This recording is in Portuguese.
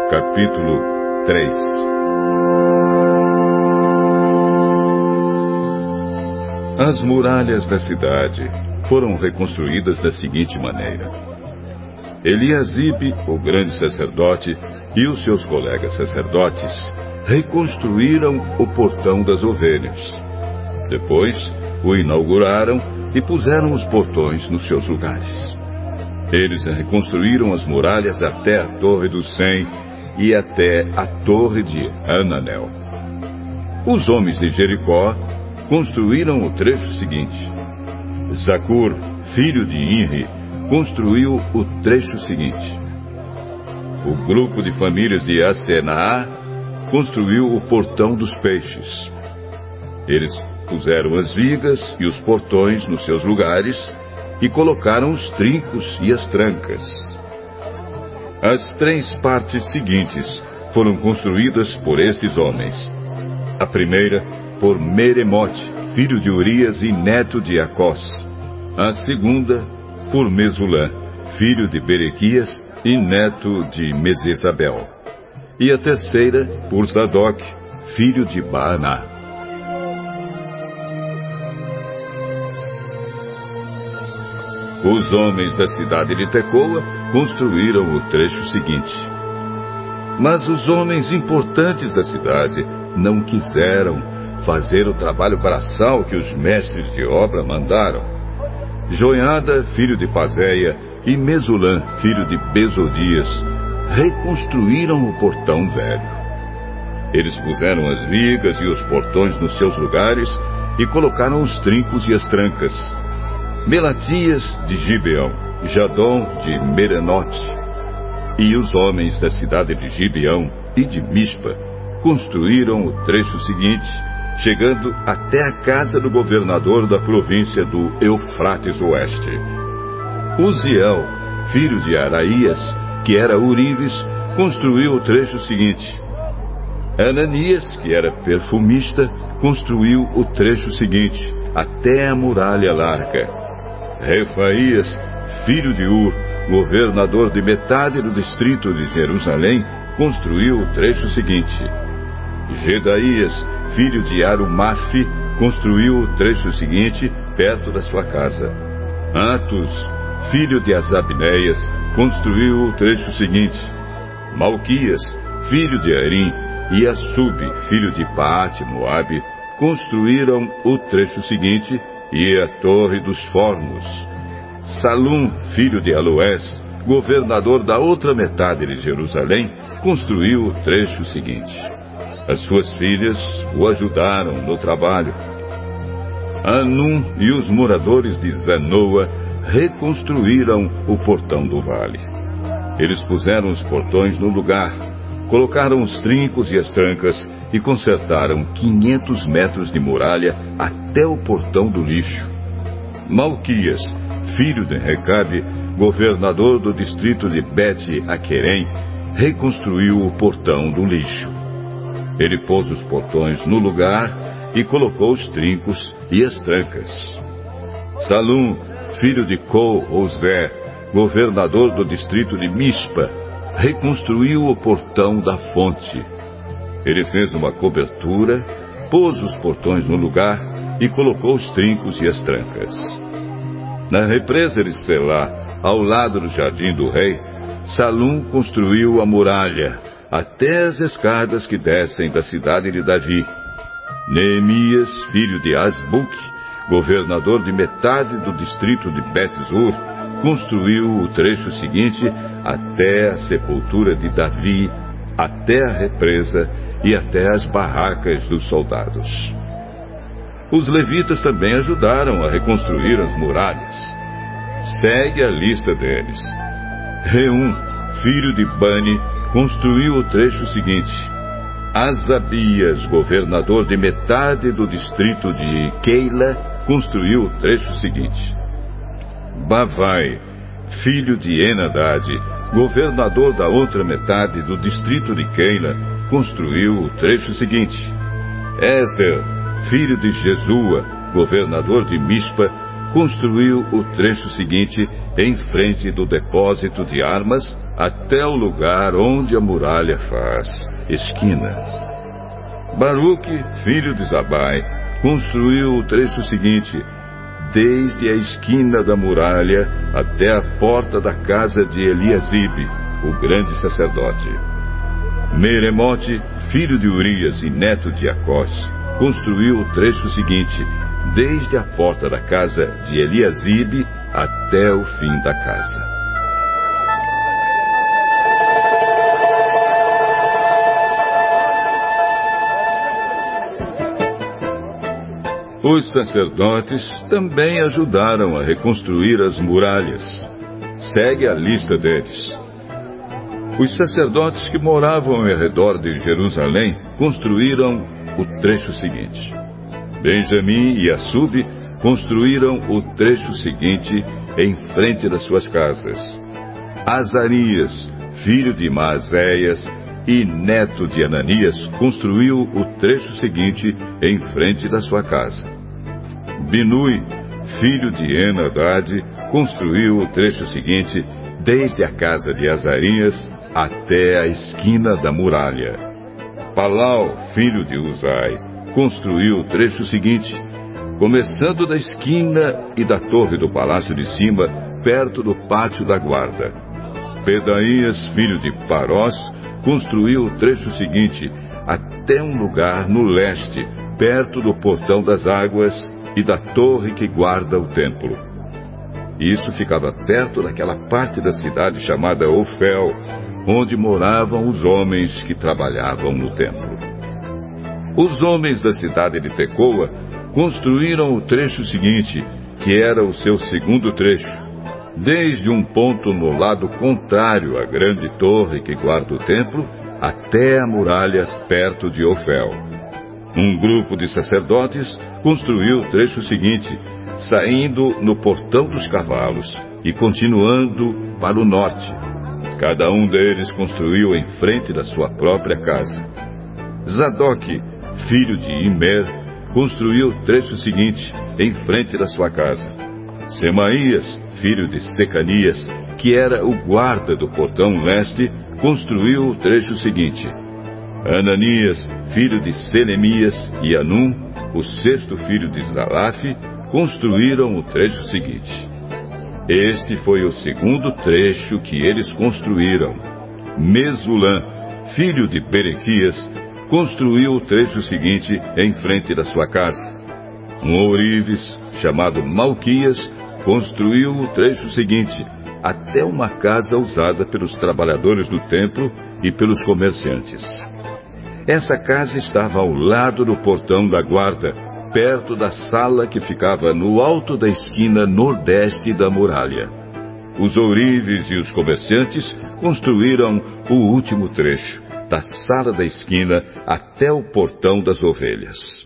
Capítulo 3. As muralhas da cidade foram reconstruídas da seguinte maneira: Eliasibe, o grande sacerdote, e os seus colegas sacerdotes reconstruíram o portão das ovelhas. Depois o inauguraram e puseram os portões nos seus lugares. Eles reconstruíram as muralhas até a Torre do Sem e até a Torre de Ananel. Os homens de Jericó construíram o trecho seguinte. Zacur, filho de Inri, construiu o trecho seguinte. O grupo de famílias de Asenaá construiu o portão dos peixes. Eles puseram as vigas e os portões nos seus lugares e colocaram os trincos e as trancas. As 3 partes seguintes foram construídas por estes homens. A primeira por Meremote, filho de Urias e neto de Acós. A segunda por Mesulã, filho de Berequias e neto de Mesesabel. E a terceira por Zadok, filho de Baaná. Os homens da cidade de Tecoa construíram o trecho seguinte. Mas os homens importantes da cidade não quiseram fazer o trabalho braçal que os mestres de obra mandaram. Joiada, filho de Pazéia, e Mesulã, filho de Besodias, reconstruíram o portão velho. Eles puseram as vigas e os portões nos seus lugares e colocaram os trincos e as trancas. Melatias de Gibeão, Jadom de Merenote, e os homens da cidade de Gibeão e de Mispa construíram o trecho seguinte, chegando até a casa do governador da província do Eufrates Oeste. Uziel, filho de Araías, que era Urives, construiu o trecho seguinte. Ananias, que era perfumista, construiu o trecho seguinte, até a muralha larga. Refaías, filho de Ur, governador de metade do distrito de Jerusalém, construiu o trecho seguinte. Gedaías, filho de Arumafe, construiu o trecho seguinte, perto da sua casa. Atus, filho de Azabneias, construiu o trecho seguinte. Malquias, filho de Arim, e Assub, filho de Paate-Moabe, construíram o trecho seguinte, e a Torre dos Fornos. Salum, filho de Aloés, governador da outra metade de Jerusalém, construiu o trecho seguinte. As suas filhas o ajudaram no trabalho. Anum e os moradores de Zanoa reconstruíram o portão do vale. Eles puseram os portões no lugar, colocaram os trincos e as trancas e consertaram 500 metros de muralha até o portão do lixo. Malquias, filho de Recabe, governador do distrito de Bet-Aquerem, reconstruiu o portão do lixo. Ele pôs os portões no lugar e colocou os trincos e as trancas. Salum, filho de Col-Ozé, governador do distrito de Mispa, reconstruiu o portão da fonte. Ele fez uma cobertura, pôs os portões no lugar e colocou os trincos e as trancas. Na represa de Selá, ao lado do jardim do rei, Salum construiu a muralha, até as escadas que descem da cidade de Davi. Neemias, filho de Asbuque, governador de metade do distrito de Bet-Zur, construiu o trecho seguinte até a sepultura de Davi, até a represa e até as barracas dos soldados. Os levitas também ajudaram a reconstruir as muralhas. Segue a lista deles. Reum, filho de Bani, construiu o trecho seguinte. Asabias, governador de metade do distrito de Keila, construiu o trecho seguinte. Bavai, filho de Enadad, governador da outra metade do distrito de Keila, construiu o trecho seguinte. Ézer, filho de Jesua, governador de Mispa, construiu o trecho seguinte em frente do depósito de armas até o lugar onde a muralha faz esquina. Baruque, filho de Zabai, construiu o trecho seguinte, desde a esquina da muralha até a porta da casa de Eliasibe, o grande sacerdote. Meremote, filho de Urias e neto de Acós, construiu o trecho seguinte, desde a porta da casa de Eliasibe até o fim da casa. Os sacerdotes também ajudaram a reconstruir as muralhas. Segue a lista deles. Os sacerdotes que moravam ao redor de Jerusalém construíram o trecho seguinte. Benjamim e Assub construíram o trecho seguinte em frente das suas casas. Azarias, filho de Maazéias e neto de Ananias, construiu o trecho seguinte em frente da sua casa. Binui, filho de Henadad, construiu o trecho seguinte desde a casa de Azarias até a esquina da muralha. Palau, filho de Uzai, construiu o trecho seguinte, começando da esquina e da torre do palácio de cima, perto do pátio da guarda. Pedaías, filho de Parós, construiu o trecho seguinte, até um lugar no leste, perto do portão das águas e da torre que guarda o templo. Isso ficava perto daquela parte da cidade chamada Ofel, onde moravam os homens que trabalhavam no templo. Os homens da cidade de Tecoa construíram o trecho seguinte, que era o seu segundo trecho, desde um ponto no lado contrário à grande torre que guarda o templo, até a muralha perto de Ofel. Um grupo de sacerdotes construiu o trecho seguinte, saindo no portão dos cavalos e continuando para o norte. Cada um deles construiu em frente da sua própria casa. Zadok, filho de Imer, construiu o trecho seguinte, em frente da sua casa. Semaías, filho de Secanias, que era o guarda do portão leste, construiu o trecho seguinte. Ananias, filho de Selemias, e Anum, o sexto filho de Zalaf, construíram o trecho seguinte. Este foi o segundo trecho que eles construíram. Mesulã, filho de Berequias, construiu o trecho seguinte em frente da sua casa. Um ourives, chamado Malquias, construiu o trecho seguinte, até uma casa usada pelos trabalhadores do templo e pelos comerciantes. Essa casa estava ao lado do portão da guarda, perto da sala que ficava no alto da esquina nordeste da muralha. Os ourives e os comerciantes construíram o último trecho, da sala da esquina até o portão das ovelhas.